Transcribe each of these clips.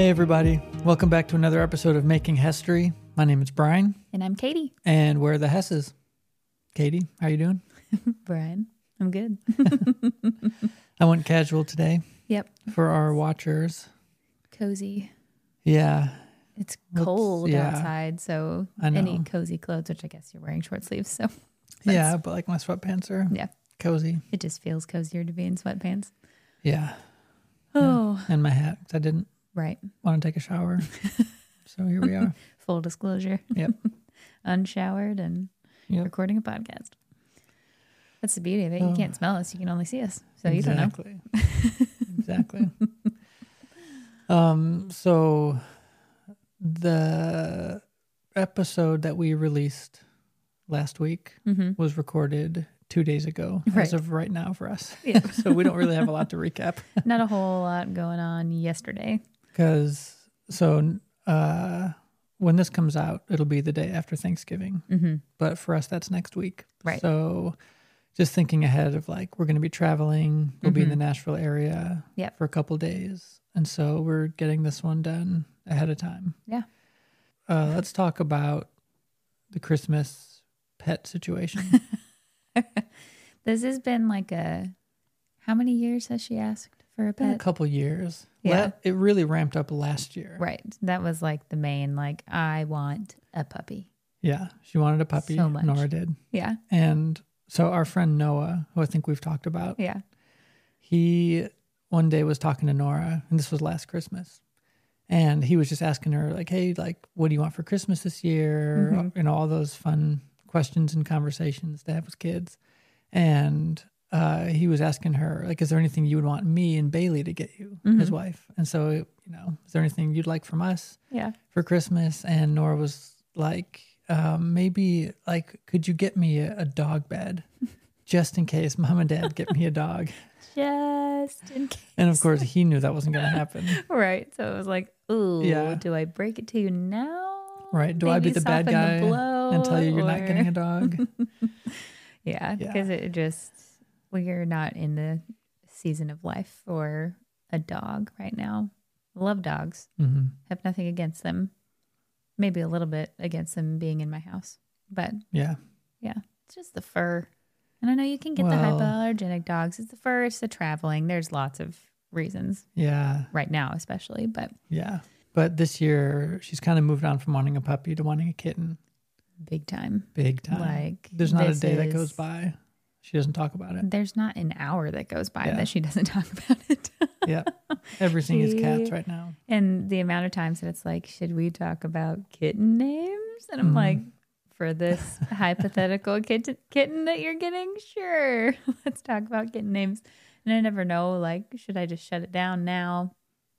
Hey everybody, welcome back to another episode of Making History. My name is Brian. And I'm Katie. And we're the Hesses. Katie, how you doing? Brian, I'm good. I went casual today. Yep. For our watchers. Cozy. Yeah. It's cold outside, so I know. any cozy clothes, which I guess you're wearing short sleeves, so. Yeah, but like my sweatpants are cozy. It just feels cozier to be in sweatpants. Yeah. Oh. Yeah. And my hat, 'cause I didn't Right. want to take a shower. So here we are. Full disclosure. Yep. Unshowered and recording a podcast. That's the beauty of it. You can't smell us. You can only see us. So exactly. You don't know. Exactly. So the episode that we released last week was recorded 2 days ago as of right now for us. Yeah. So we don't really have a lot to recap. Not a whole lot going on yesterday. Because, when this comes out, it'll be the day after Thanksgiving. Mm-hmm. But for us, that's next week. Right. So just thinking ahead of like, we're going to be traveling. We'll be in the Nashville area for a couple days. And so we're getting this one done ahead of time. Yeah. Let's talk about the Christmas pet situation. This has been like how many years has she asked for a pet? A couple years. Yeah. It really ramped up last year. Right. That was like the main, like, I want a puppy. Yeah. She wanted a puppy. So much. Nora did. Yeah. And so our friend Noah, who I think we've talked about. Yeah. He one day was talking to Nora, and this was last Christmas. And he was just asking her, like, hey, like, what do you want for Christmas this year? You know, all those fun questions and conversations to have with kids. And he was asking her, like, is there anything you would want me and Bailey to get you, his wife? And so, you know, is there anything you'd like from us for Christmas? And Nora was like, maybe, like, could you get me a dog bed just in case Mom and Dad get me a dog? Just in case. And of course, he knew that wasn't going to happen. Right. So it was like, ooh, do I break it to you now? Right. Do I be the bad guy and tell you you're not getting a dog? Yeah. Because we're not in the season of life for a dog right now. Love dogs. Have nothing against them. Maybe a little bit against them being in my house. But yeah, it's just the fur. And I know you can get the hypoallergenic dogs. It's the fur, it's the traveling. There's lots of reasons. Yeah. Right now, especially. But yeah. But this year, she's kind of moved on from wanting a puppy to wanting a kitten. Big time. Big time. Like, there's not a day that goes by she doesn't talk about it. There's not an hour that goes by that she doesn't talk about it. Yeah. Everything is cats right now. And the amount of times that it's like, should we talk about kitten names? And I'm like, for this hypothetical kitten that you're getting, sure. Let's talk about kitten names. And I never know, like, should I just shut it down now?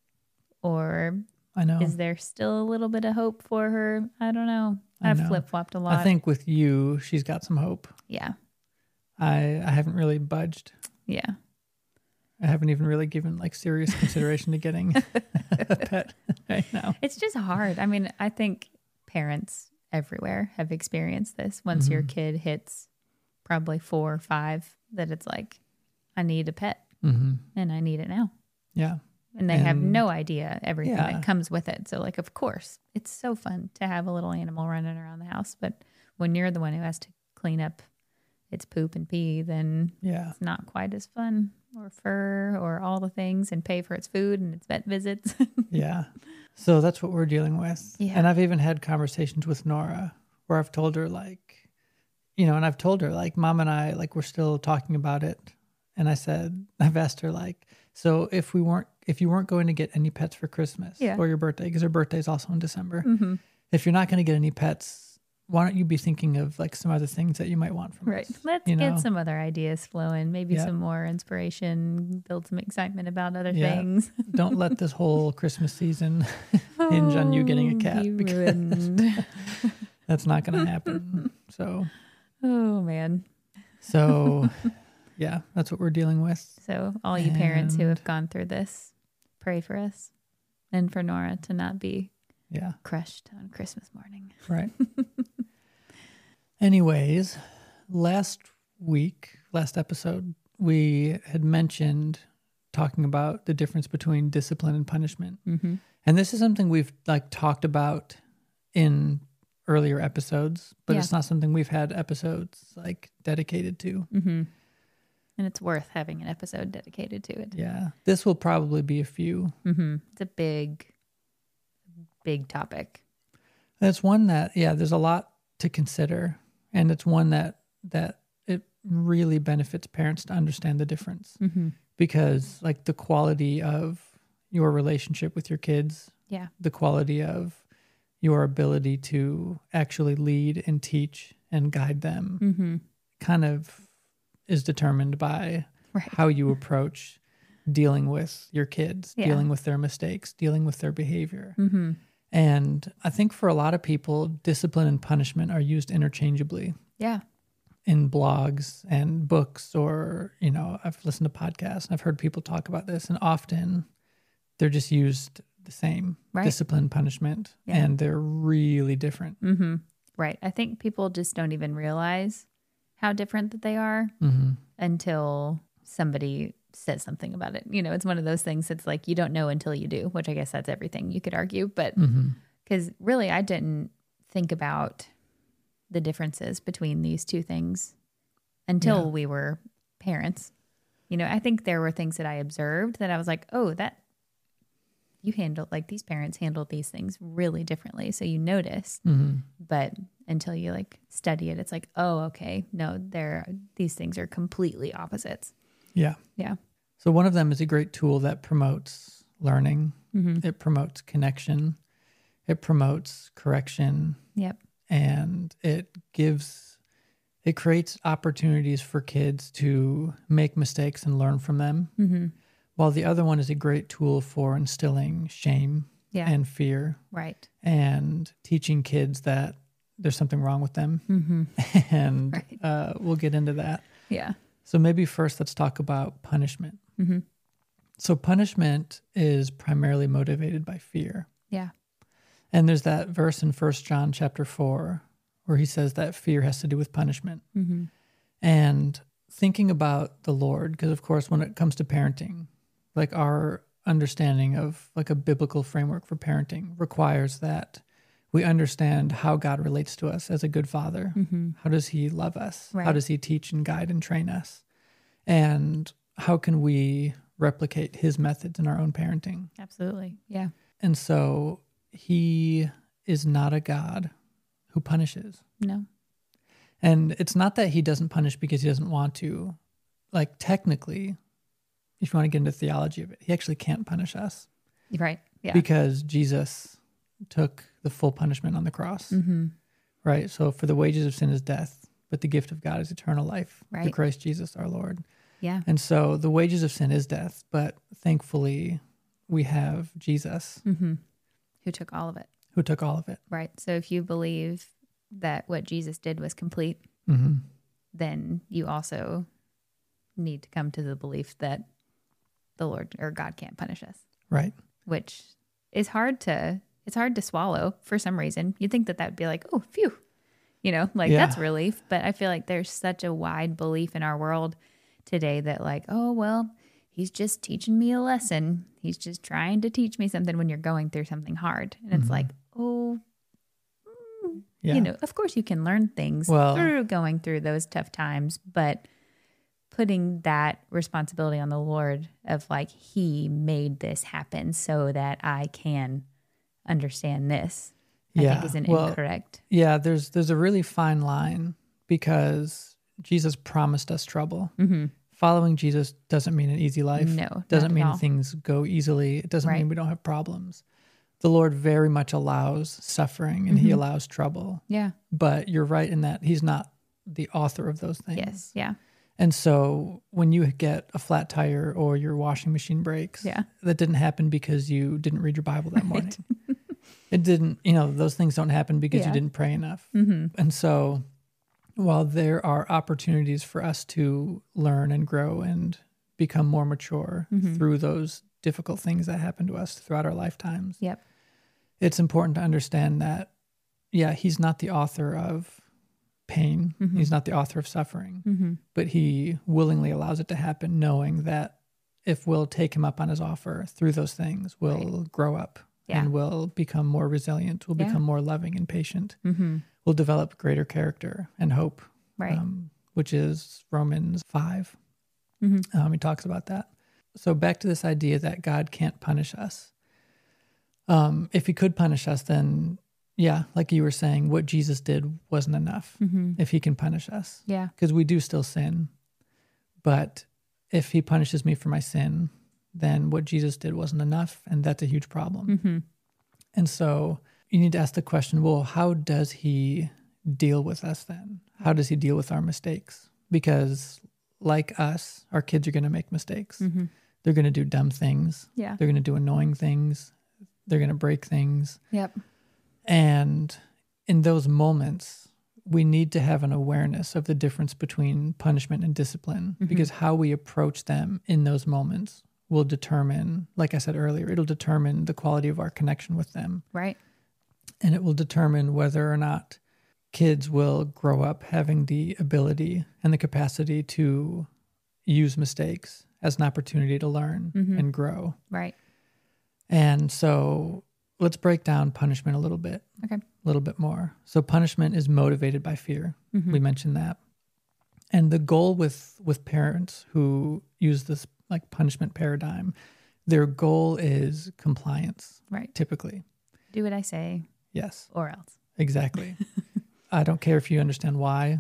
Or I know. Is there still a little bit of hope for her? I don't know. I've flip-flopped a lot. I think with you, she's got some hope. Yeah. I haven't really budged. Yeah. I haven't even really given like serious consideration to getting a pet right now. It's just hard. I mean, I think parents everywhere have experienced this. Once your kid hits probably 4 or 5, that it's like, I need a pet and I need it now. Yeah. And they have no idea everything that comes with it. So like, of course, it's so fun to have a little animal running around the house. But when you're the one who has to clean up its poop and pee, then it's not quite as fun, or fur or all the things, and pay for its food and its vet visits. Yeah. So that's what we're dealing with. Yeah. And I've even had conversations with Nora where I've told her like, you know, and I've told her like, Mom and I, like, we're still talking about it. And I've asked her like, so if you weren't going to get any pets for Christmas or your birthday, because her birthday is also in December, if you're not going to get any pets, why don't you be thinking of like some other things that you might want from us? Let's get some other ideas flowing, maybe some more inspiration, build some excitement about other things. Don't let this whole Christmas season hinge on you getting a cat, because that's not going to happen. So, oh man. So, yeah, that's what we're dealing with. So all you parents who have gone through this, pray for us and for Nora to not be crushed on Christmas morning. Right. Anyways, last episode, we had mentioned talking about the difference between discipline and punishment. And this is something we've like talked about in earlier episodes, but it's not something we've had episodes like dedicated to. Mm-hmm. And it's worth having an episode dedicated to it. Yeah. This will probably be a few. Mm-hmm. It's a big topic. It's one that, there's a lot to consider. And it's one that it really benefits parents to understand the difference. Mm-hmm. Because like the quality of your relationship with your kids, the quality of your ability to actually lead and teach and guide them kind of is determined by how you approach dealing with your kids, dealing with their mistakes, dealing with their behavior. Mm-hmm. And I think for a lot of people, discipline and punishment are used interchangeably. Yeah. In blogs and books, or, I've listened to podcasts and I've heard people talk about this, and often they're just used the same, discipline, punishment, and they're really different. Mm-hmm. Right. I think people just don't even realize how different that they are until somebody says something about it. It's one of those things that's like, you don't know until you do, which I guess that's everything you could argue. But because really, I didn't think about the differences between these two things until we were parents. I think there were things that I observed that I was like, oh, that you handle, like these parents handled these things really differently. So you notice, but until you like study it, it's like, oh, okay, no, these things are completely opposites. Yeah. Yeah. So one of them is a great tool that promotes learning. It promotes connection. It promotes correction. Yep. And it creates opportunities for kids to make mistakes and learn from them. While the other one is a great tool for instilling shame and fear. Right. And teaching kids that there's something wrong with them. And we'll get into that. Yeah. So maybe first let's talk about punishment. So punishment is primarily motivated by fear. Yeah. And there's that verse in 1 John chapter 4 where he says that fear has to do with punishment. And thinking about the Lord, because of course when it comes to parenting, like our understanding of like a biblical framework for parenting requires that we understand how God relates to us as a good father. How does he love us? How does he teach and guide and train us? And how can we replicate his methods in our own parenting? Absolutely. Yeah. And so he is not a God who punishes. No. And it's not that he doesn't punish because he doesn't want to. Like technically, if you want to get into theology of it, he actually can't punish us. Right. Yeah. Because Jesus took the full punishment on the cross. Right. So for the wages of sin is death, but the gift of God is eternal life through Christ Jesus our Lord. Yeah. And so the wages of sin is death, but thankfully we have Jesus. Who took all of it. Who took all of it. Right. So if you believe that what Jesus did was complete, then you also need to come to the belief that the Lord or God can't punish us. Right. Which is hard to swallow for some reason. You'd think that would be like, oh, phew, that's relief. But I feel like there's such a wide belief in our world today that like, oh, well, he's just teaching me a lesson. He's just trying to teach me something when you're going through something hard. And it's like, oh, of course you can learn things through going through those tough times, but putting that responsibility on the Lord of like, he made this happen so that I can understand this, I think is incorrect. Yeah, there's a really fine line because Jesus promised us trouble. Following Jesus doesn't mean an easy life. No, doesn't mean things go easily. It doesn't mean we don't have problems. The Lord very much allows suffering and he allows trouble. Yeah. But you're right in that he's not the author of those things. Yes. Yeah. And so when you get a flat tire or your washing machine breaks, that didn't happen because you didn't read your Bible that morning. It didn't, those things don't happen because you didn't pray enough. And so while there are opportunities for us to learn and grow and become more mature through those difficult things that happen to us throughout our lifetimes, it's important to understand that, he's not the author of pain. He's not the author of suffering, but he willingly allows it to happen, knowing that if we'll take him up on his offer through those things, we'll grow up and will become more resilient, will become more loving and patient, will develop greater character and hope, right. Which is Romans 5. He talks about that. So back to this idea that God can't punish us. If he could punish us, then yeah, like you were saying, what Jesus did wasn't enough if he can punish us. Yeah. Because we do still sin. But if he punishes me for my sin, then what Jesus did wasn't enough, and that's a huge problem. And so you need to ask the question, well, how does he deal with us then? How does he deal with our mistakes? Because like us, our kids are going to make mistakes. They're going to do dumb things. Yeah. They're going to do annoying things. They're going to break things. Yep. And in those moments, we need to have an awareness of the difference between punishment and discipline, because how we approach them in those moments will determine, like I said earlier, it'll determine the quality of our connection with them. Right. And it will determine whether or not kids will grow up having the ability and the capacity to use mistakes as an opportunity to learn and grow. Right. And so let's break down punishment a little bit. Okay. A little bit more. So punishment is motivated by fear. We mentioned that. And the goal with parents who use this like punishment paradigm, their goal is compliance. Right. Typically. Do what I say. Yes. Or else. Exactly. I don't care if you understand why.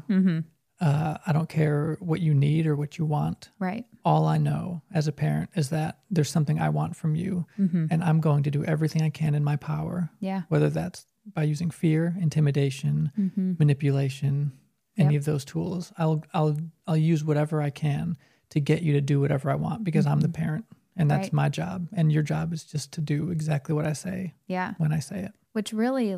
I don't care what you need or what you want. Right. All I know as a parent is that there's something I want from you, and I'm going to do everything I can in my power. Yeah. Whether that's by using fear, intimidation, manipulation, any of those tools. I'll use whatever I can to get you to do whatever I want, because I'm the parent, and that's my job. And your job is just to do exactly what I say. Yeah. When I say it. Which really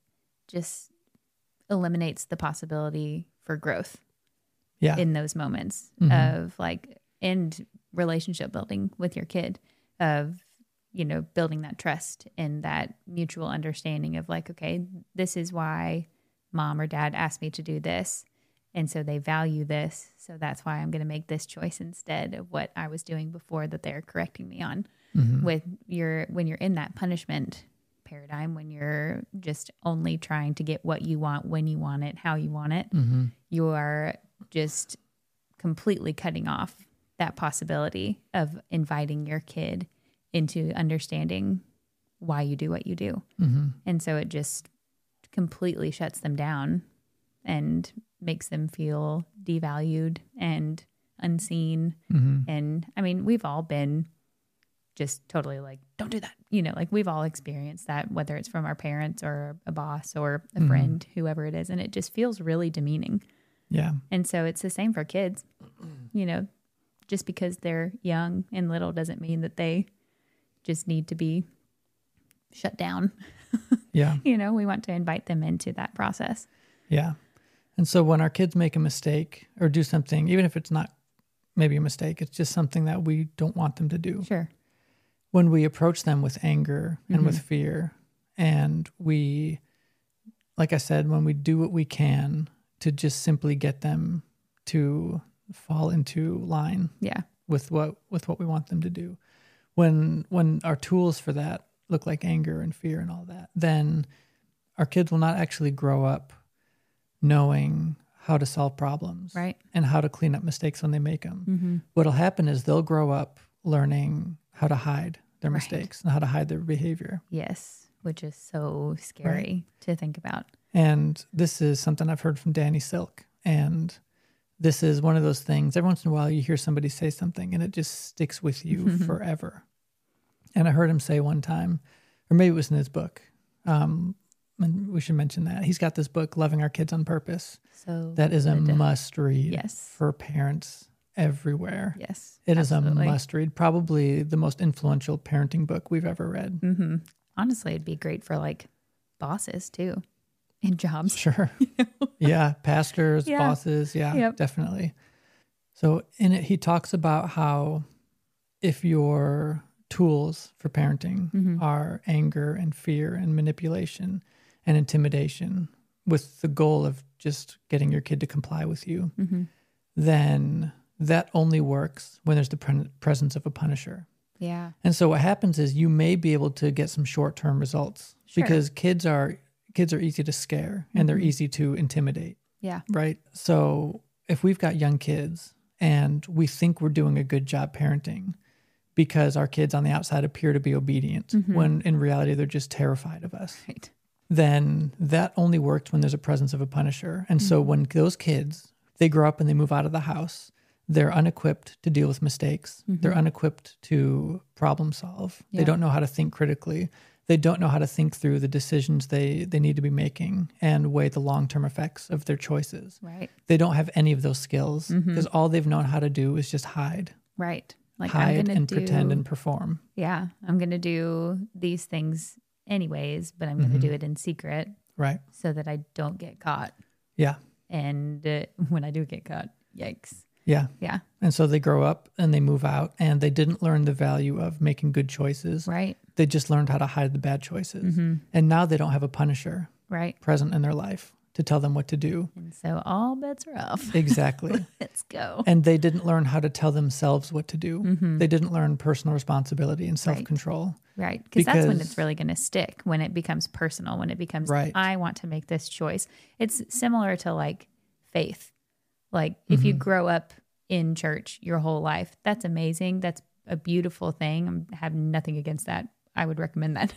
just eliminates the possibility for growth. Yeah. In those moments of and relationship building with your kid, of, building that trust and that mutual understanding of okay, this is why mom or dad asked me to do this. And so they value this. So that's why I'm going to make this choice instead of what I was doing before that they're correcting me on. When you're in that punishment paradigm, when you're just only trying to get what you want, when you want it, how you want it, you are just completely cutting off that possibility of inviting your kid into understanding why you do what you do. And so it just completely shuts them down and makes them feel devalued and unseen. And I mean, we've all been just totally don't do that. We've all experienced that, whether it's from our parents or a boss or a friend, whoever it is. And it just feels really demeaning. Yeah. And so it's the same for kids. Just because they're young and little doesn't mean that they just need to be shut down. Yeah. We want to invite them into that process. Yeah. And so when our kids make a mistake or do something, even if it's not maybe a mistake, it's just something that we don't want them to do. Sure. When we approach them with anger and with fear, and we, like I said, when we do what we can to just simply get them to fall into line with what we want them to do. When our tools for that look like anger and fear and all that, then our kids will not actually grow up knowing how to solve problems, right, and how to clean up mistakes when they make them. What'll happen is they'll grow up learning how to hide their mistakes and how to hide their behavior. Yes, which is so scary to think about. And this is something I've heard from Danny Silk. And this is one of those things, every once in a while you hear somebody say something and it just sticks with you forever. And I heard him say one time, or maybe it was in his book, and we should mention that. He's got this book, Loving Our Kids on Purpose. So that is a must read for parents everywhere. Yes. It absolutely is a must read, probably the most influential parenting book we've ever read. Honestly, it'd be great for bosses too. In jobs. Sure. Yeah. Pastors, bosses. Yeah, definitely. So in it, he talks about how if your tools for parenting are anger and fear and manipulation and intimidation with the goal of just getting your kid to comply with you, then that only works when there's the presence of a punisher. Yeah. And so what happens is you may be able to get some short-term results because kids are easy to scare and they're easy to intimidate. Yeah. Right? So if we've got young kids and we think we're doing a good job parenting because our kids on the outside appear to be obedient when in reality they're just terrified of us. Right. Then that only works when there's a presence of a punisher. And so when those kids, they grow up and they move out of the house, they're unequipped to deal with mistakes. They're unequipped to problem solve. Yeah. They don't know how to think critically. They don't know how to think through the decisions they need to be making and weigh the long-term effects of their choices. Right. They don't have any of those skills because all they've known how to do is just hide. Right. Like hide and pretend and perform. Yeah. I'm going to do these things anyways, but I'm going to do it in secret. Right. So that I don't get caught. Yeah. And when I do get caught, yikes. Yeah. Yeah. And so they grow up and they move out and they didn't learn the value of making good choices. Right. They just learned how to hide the bad choices. And now they don't have a punisher present in their life to tell them what to do. And so all bets are off. Exactly. Let's go. And they didn't learn how to tell themselves what to do. They didn't learn personal responsibility and self-control. Right. Because that's when it's really going to stick, when it becomes personal, when it becomes, I want to make this choice. It's similar to like faith. Like if you grow up in church your whole life, that's amazing. That's a beautiful thing. I have nothing against that. I would recommend that.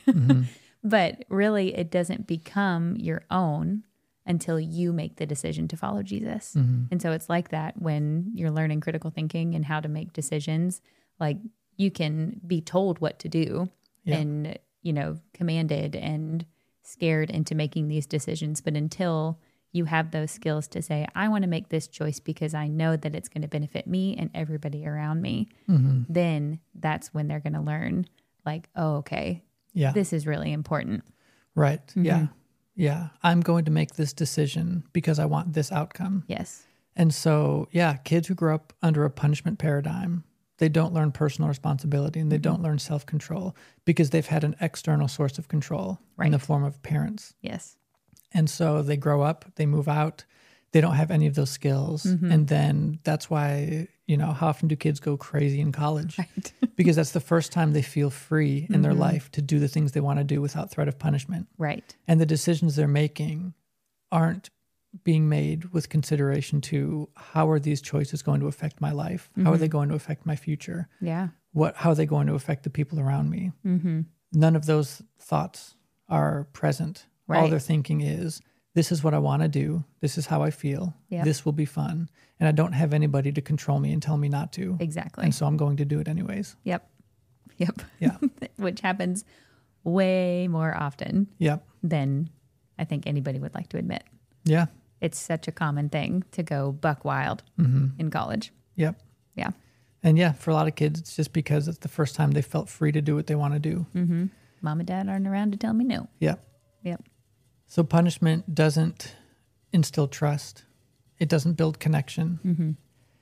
But really, it doesn't become your own until you make the decision to follow Jesus. And so it's like that when you're learning critical thinking and how to make decisions. Like you can be told what to do and, you know, commanded and scared into making these decisions. But until you have those skills to say, I want to make this choice because I know that it's going to benefit me and everybody around me, then that's when they're going to learn like, oh, okay, this is really important. Right. Yeah. Yeah. I'm going to make this decision because I want this outcome. Yes. And so, kids who grow up under a punishment paradigm, they don't learn personal responsibility and they don't learn self-control because they've had an external source of control in the form of parents. Yes. And so they grow up, they move out, they don't have any of those skills. And then that's why, you know, how often do kids go crazy in college? Right. Because that's the first time they feel free in their life to do the things they want to do without threat of punishment. Right. And the decisions they're making aren't being made with consideration to how are these choices going to affect my life? How are they going to affect my future? Yeah. How are they going to affect the people around me? None of those thoughts are present. Right. All they're thinking is, this is what I want to do. This is how I feel. Yep. This will be fun. And I don't have anybody to control me and tell me not to. Exactly. And so I'm going to do it anyways. Yep. Yeah. Which happens way more often than I think anybody would like to admit. Yeah. It's such a common thing to go buck wild in college. Yep. Yeah. And for a lot of kids, it's just because it's the first time they felt free to do what they want to do. Mom and dad aren't around to tell me no. Yep. Yep. So punishment doesn't instill trust. It doesn't build connection.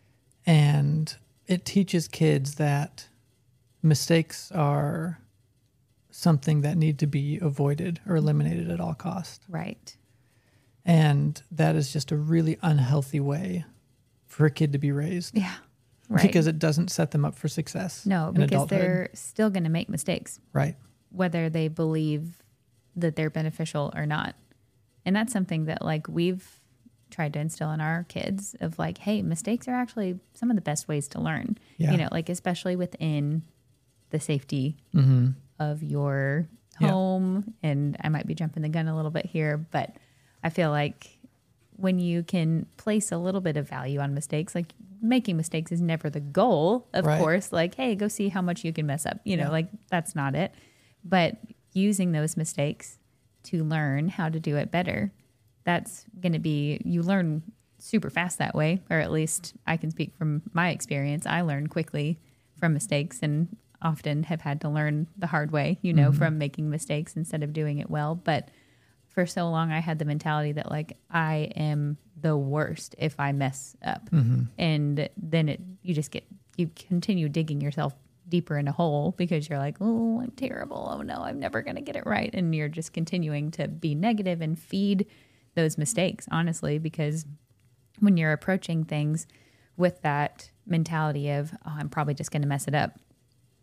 And it teaches kids that mistakes are something that need to be avoided or eliminated at all costs. Right. And that is just a really unhealthy way for a kid to be raised. Yeah. Right. Because it doesn't set them up for success. No, in because adulthood. they're still going to make mistakes. Right. Whether they believe that they're beneficial or not. And that's something that like we've tried to instill in our kids of like, hey, mistakes are actually some of the best ways to learn. Yeah. You know, like especially within the safety of your home. And I might be jumping the gun a little bit here, but I feel like when you can place a little bit of value on mistakes, like making mistakes is never the goal, of course. Like, hey, go see how much you can mess up. You know, like that's not it. But using those mistakes to learn how to do it better, that's going to be, you learn super fast that way, or at least I can speak from my experience. I learn quickly from mistakes and often have had to learn the hard way, you know, from making mistakes instead of doing it well. But for so long, I had the mentality that like, I am the worst if I mess up. And then you continue digging yourself deeper in a hole because you're like, oh, I'm terrible. Oh no, I'm never going to get it right. And you're just continuing to be negative and feed those mistakes, honestly, because when you're approaching things with that mentality of, oh, I'm probably just going to mess it up,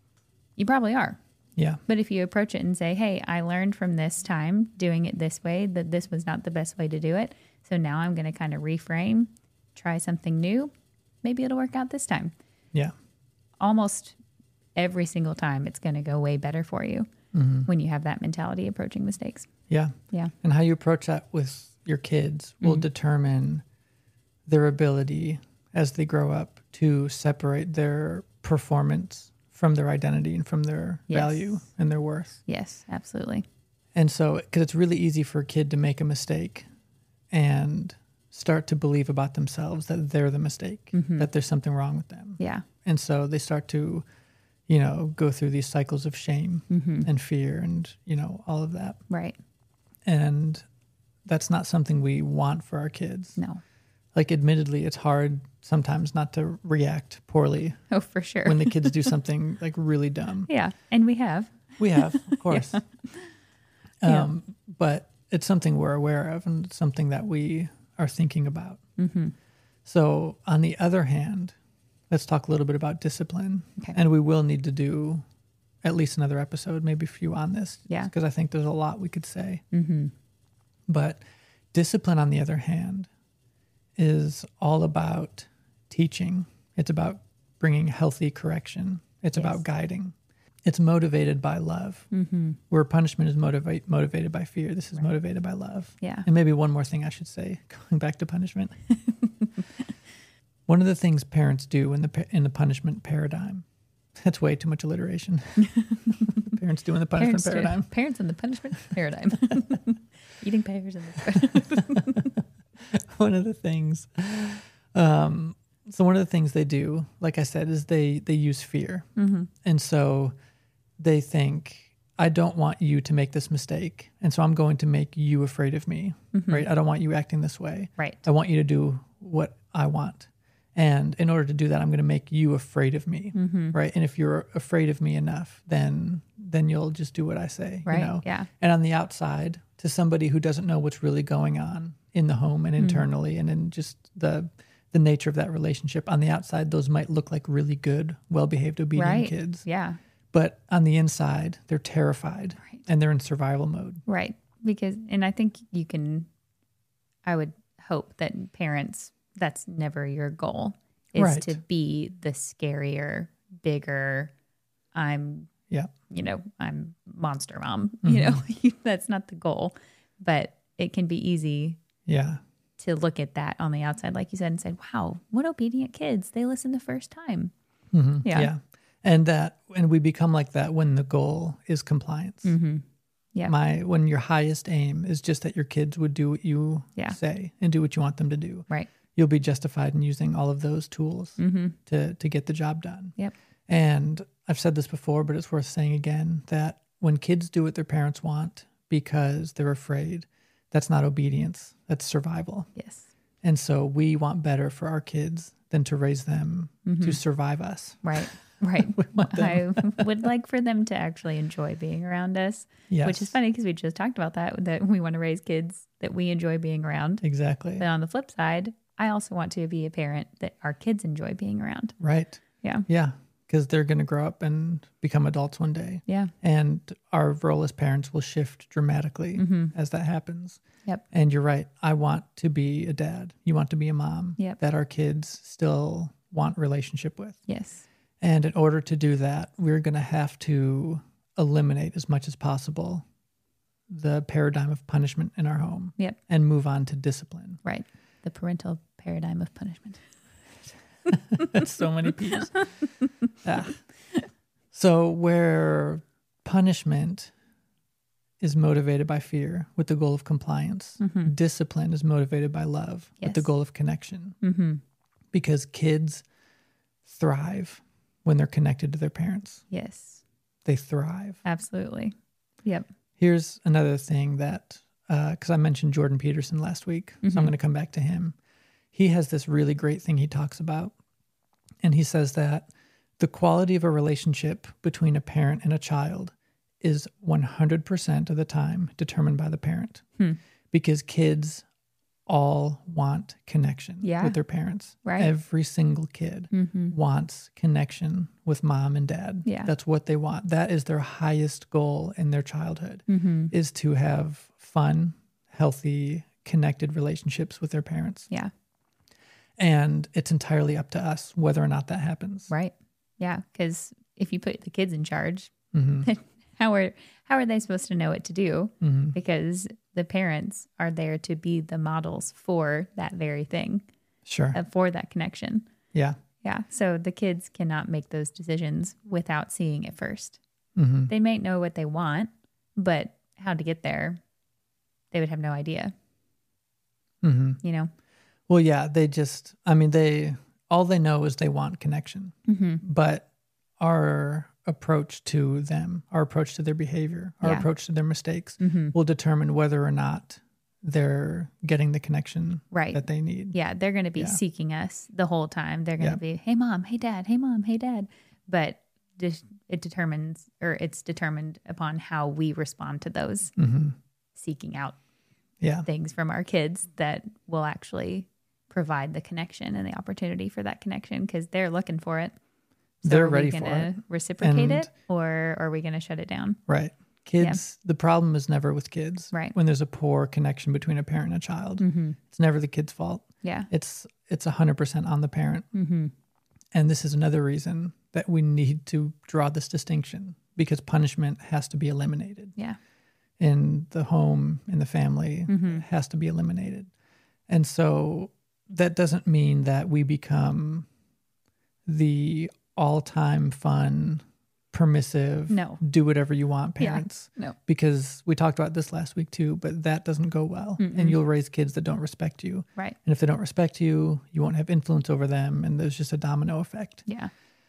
You probably are. Yeah. But if you approach it and say, hey, I learned from this time doing it this way, that this was not the best way to do it. So now I'm going to kind of reframe, try something new. Maybe it'll work out this time. Yeah. Almost every single time it's going to go way better for you when you have that mentality approaching mistakes. Yeah. Yeah. And how you approach that with your kids will determine their ability as they grow up to separate their performance from their identity and from their value and their worth. Yes, absolutely. And so, because it's really easy for a kid to make a mistake and start to believe about themselves that they're the mistake, that there's something wrong with them. Yeah. And so they start to, go through these cycles of shame and fear and, all of that. Right. And that's not something we want for our kids. No. Like, admittedly, it's hard sometimes not to react poorly. Oh, for sure. When the kids do something like really dumb. Yeah. And we have. We have, of course. But it's something we're aware of and it's something that we are thinking about. So on the other hand, let's talk a little bit about discipline. Okay. And we will need to do at least another episode, maybe a few on this. Yeah. Because I think there's a lot we could say. But discipline, on the other hand, is all about teaching. It's about bringing healthy correction. It's about guiding. It's motivated by love. Where punishment is motivated by fear. This is motivated by love. Yeah. And maybe one more thing I should say, going back to punishment. One of the things parents do in the punishment paradigm, that's way too much alliteration. Parents do in the punishment paradigm. Parents in the punishment paradigm. Eating pears in the One of the things, one of the things they do, like I said, is they use fear. And so they think, I don't want you to make this mistake. And so I'm going to make you afraid of me, right? I don't want you acting this way. Right. I want you to do what I want. And in order to do that, I'm going to make you afraid of me, right? And if you're afraid of me enough, then you'll just do what I say, Right. Yeah. And on the outside, to somebody who doesn't know what's really going on in the home and internally and in just the nature of that relationship, on the outside, those might look like really good, well-behaved, obedient kids. Yeah. But on the inside, they're terrified and they're in survival mode. Right. And I think I would hope that parents, that's never your goal, is to be the scarier, bigger, I'm monster mom. That's not the goal, but it can be easy to look at that on the outside, like you said, and say, wow, what obedient kids. They listen the first time. Yeah. And we become like that when the goal is compliance. Yeah. When your highest aim is just that your kids would do what you say and do what you want them to do. Right. You'll be justified in using all of those tools to get the job done. Yep. And I've said this before, but it's worth saying again, that when kids do what their parents want because they're afraid, that's not obedience, that's survival. Yes. And so we want better for our kids than to raise them to survive us. Right. Right. I would like for them to actually enjoy being around us, which is funny because we just talked about that we want to raise kids that we enjoy being around. Exactly. But on the flip side, I also want to be a parent that our kids enjoy being around. Right. Yeah. Yeah. Because they're going to grow up and become adults one day. Yeah. And our role as parents will shift dramatically as that happens. Yep. And you're right. I want to be a dad. You want to be a mom that our kids still want relationship with. Yes. And in order to do that, we're going to have to eliminate as much as possible the paradigm of punishment in our home. Yep. And move on to discipline. Right. The parental paradigm of punishment. That's so many P's. So where punishment is motivated by fear with the goal of compliance, discipline is motivated by love with the goal of connection. Because kids thrive when they're connected to their parents. Yes. They thrive. Absolutely. Yep. Here's another thing that, because I mentioned Jordan Peterson last week, so I'm going to come back to him. He has this really great thing he talks about. And he says that the quality of a relationship between a parent and a child is 100% of the time determined by the parent. Because kids all want connection with their parents. Right. Every single kid wants connection with mom and dad. Yeah. That's what they want. That is their highest goal in their childhood, is to have fun, healthy, connected relationships with their parents. Yeah. And it's entirely up to us whether or not that happens. Right. Yeah. Because if you put the kids in charge, how are they supposed to know what to do? Because the parents are there to be the models for that very thing. Sure. For that connection. Yeah. Yeah. So the kids cannot make those decisions without seeing it first. They may know what they want, but how to get there, they would have no idea. You know? Well, yeah, all they know is they want connection. But our approach to them, our approach to their behavior, our approach to their mistakes will determine whether or not they're getting the connection that they need. Yeah, they're going to be seeking us the whole time. They're going to be, hey, mom, hey, dad, hey, mom, hey, dad. But it's determined upon how we respond to those seeking out things from our kids that will actually provide the connection and the opportunity for that connection, because they're looking for it. So they're ready for it. Are we going to reciprocate it, or are we going to shut it down? Right. Kids, the problem is never with kids. Right. When there's a poor connection between a parent and a child, it's never the kid's fault. Yeah. It's 100% on the parent. And this is another reason that we need to draw this distinction, because punishment has to be eliminated. Yeah. In the home, in the family, it has to be eliminated. And so that doesn't mean that we become the all-time fun, permissive, do whatever you want parents. No. Because we talked about this last week too, but that doesn't go well. And you'll raise kids that don't respect you. Right. And if they don't respect you, you won't have influence over them, and there's just a domino effect. Yeah.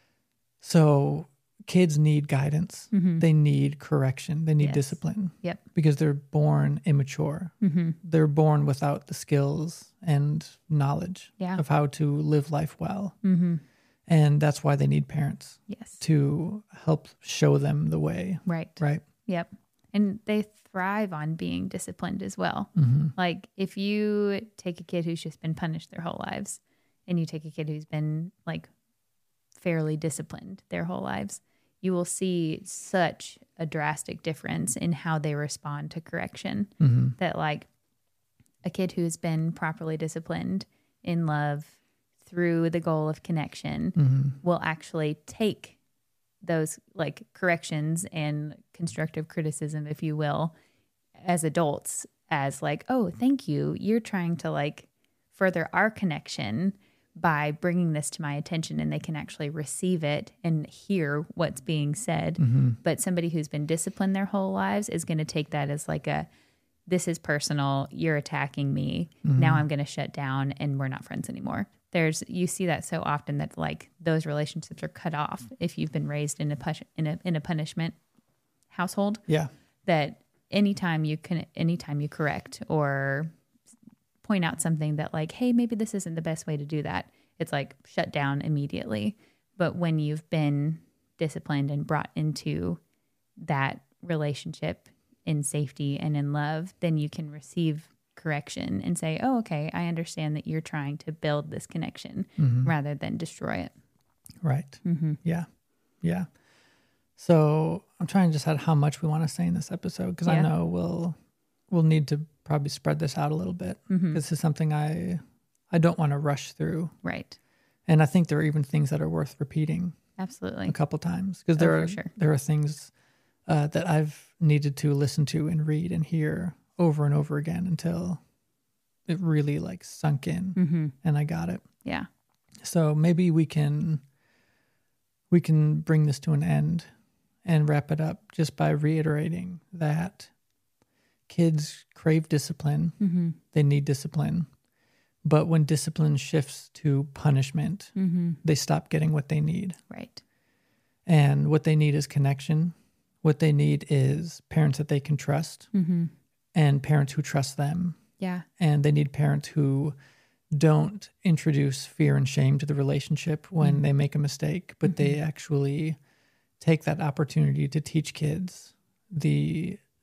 So kids need guidance. They need correction. They need discipline. Yep. Because they're born immature. They're born without the skills and knowledge of how to live life well. And that's why they need parents. Yes. To help show them the way. Right. Right. Yep. And they thrive on being disciplined as well. Like if you take a kid who's just been punished their whole lives, and you take a kid who's been like fairly disciplined their whole lives, you will see such a drastic difference in how they respond to correction. That like a kid who's been properly disciplined in love through the goal of connection will actually take those like corrections and constructive criticism, if you will, as adults, as like, oh, thank you. You're trying to like further our connection by bringing this to my attention, and they can actually receive it and hear what's being said. But somebody who's been disciplined their whole lives is going to take that as like this is personal. You're attacking me. Now I'm going to shut down, and we're not friends anymore. You see that so often that like those relationships are cut off if you've been raised in a punishment household. Yeah. That anytime you correct or point out something that like, hey, maybe this isn't the best way to do that, it's like shut down immediately. But when you've been disciplined and brought into that relationship in safety and in love, then you can receive correction and say, oh, okay, I understand that you're trying to build this connection rather than destroy it. Right. Yeah. Yeah. So I'm trying to decide how much we want to say in this episode, because I know we'll need to probably spread this out a little bit. This is something I don't want to rush through. Right. And I think there are even things that are worth repeating. Absolutely. A couple times, because there are things that I've needed to listen to and read and hear over and over again until it really like sunk in and I got it. Yeah. So maybe we can bring this to an end and wrap it up just by reiterating that kids crave discipline. They need discipline. But when discipline shifts to punishment, they stop getting what they need. Right. And what they need is connection. What they need is parents that they can trust and parents who trust them. Yeah. And they need parents who don't introduce fear and shame to the relationship when they make a mistake, but they actually take that opportunity to teach kids the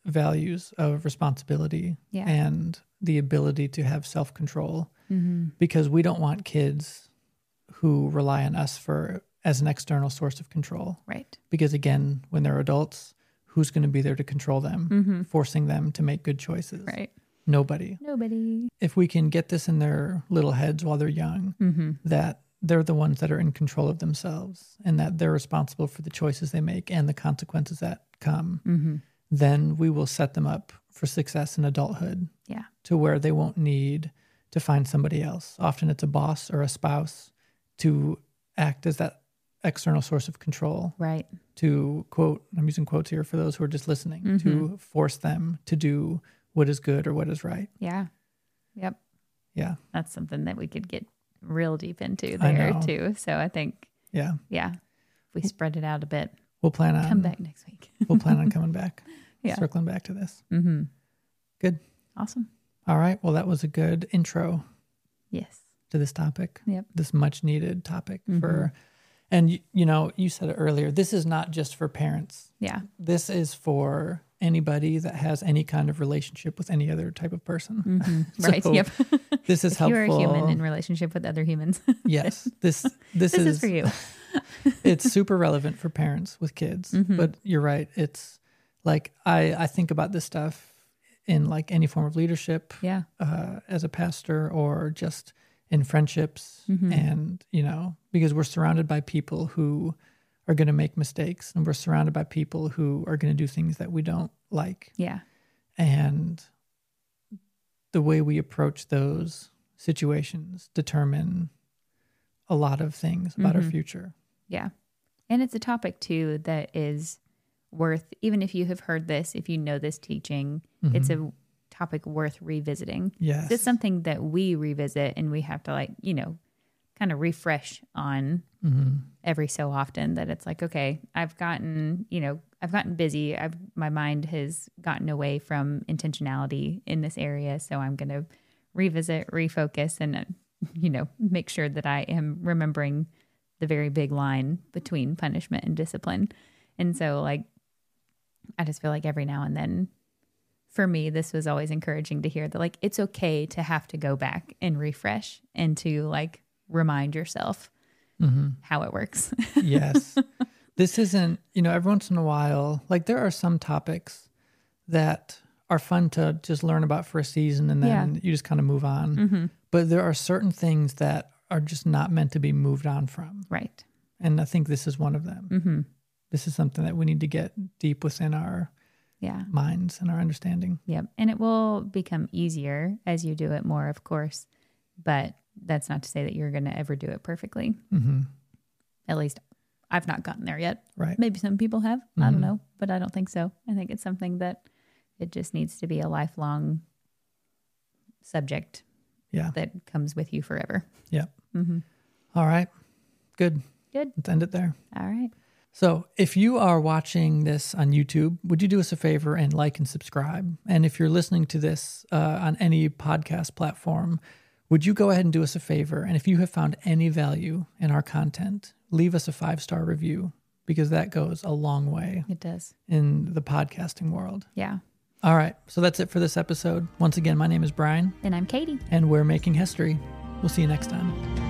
values of responsibility and the ability to have self-control, because we don't want kids who rely on us as an external source of control. Right. Because again, when they're adults, who's going to be there to control them, forcing them to make good choices? Right. Nobody. If we can get this in their little heads while they're young, that they're the ones that are in control of themselves and that they're responsible for the choices they make and the consequences that come, then we will set them up for success in adulthood. Yeah. To where they won't need to find somebody else. Often it's a boss or a spouse to act as that external source of control. Right. To quote, I'm using quotes here for those who are just listening, to force them to do what is good or what is right. Yeah. Yep. Yeah. That's something that we could get real deep into there too. So I think, yeah. If we spread it out a bit, we'll plan on come back next week. We'll plan on coming back. Circling back to this. Good. Awesome. All right. Well, that was a good intro. Yes. To this topic. Yep. This much needed topic and you know, you said it earlier, this is not just for parents. Yeah. This is for anybody that has any kind of relationship with any other type of person. Right. So yep. This is helpful. You're a human in relationship with other humans. Yes. This is for you. It's super relevant for parents with kids, but you're right. It's like, I think about this stuff in like any form of leadership, as a pastor or just in friendships. And, you know, because we're surrounded by people who are going to make mistakes and we're surrounded by people who are going to do things that we don't like. Yeah. And the way we approach those situations determine a lot of things about our future. Yeah. And it's a topic too that is worth, even if you have heard this, if you know this teaching, it's a topic worth revisiting. Yes. It's something that we revisit and we have to like, you know, kind of refresh on every so often, that it's like, okay, I've gotten busy. My mind has gotten away from intentionality in this area. So I'm going to revisit, refocus, and, you know, make sure that I am remembering the very big line between punishment and discipline. And so like, I just feel like every now and then, for me, this was always encouraging to hear that like, it's okay to have to go back and refresh and to like remind yourself how it works. Yes. This isn't, you know, every once in a while, like there are some topics that are fun to just learn about for a season and then you just kind of move on. But there are certain things that are just not meant to be moved on from. Right. And I think this is one of them. This is something that we need to get deep within our minds and our understanding. Yep. And it will become easier as you do it more, of course. But that's not to say that you're going to ever do it perfectly. At least I've not gotten there yet. Right. Maybe some people have. I don't know. But I don't think so. I think it's something that it just needs to be a lifelong subject that comes with you forever. Yeah. All right. Good. Let's end it there. All right. So if you are watching this on YouTube, would you do us a favor and like and subscribe? And if you're listening to this on any podcast platform, would you go ahead and do us a favor? And if you have found any value in our content, leave us a 5-star review, because that goes a long way. It does. In the podcasting world. Yeah. All right. So that's it for this episode. Once again, my name is Brian. And I'm Katie. And we're making history. We'll see you next time.